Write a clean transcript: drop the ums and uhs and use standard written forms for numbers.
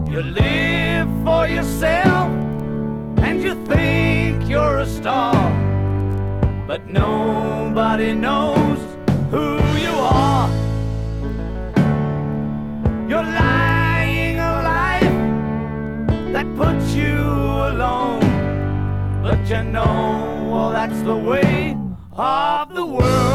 You live for yourself and you think you're a star, but nobody knows who you are. You're lying a life that puts you alone, but you know, well, that's the way of the world.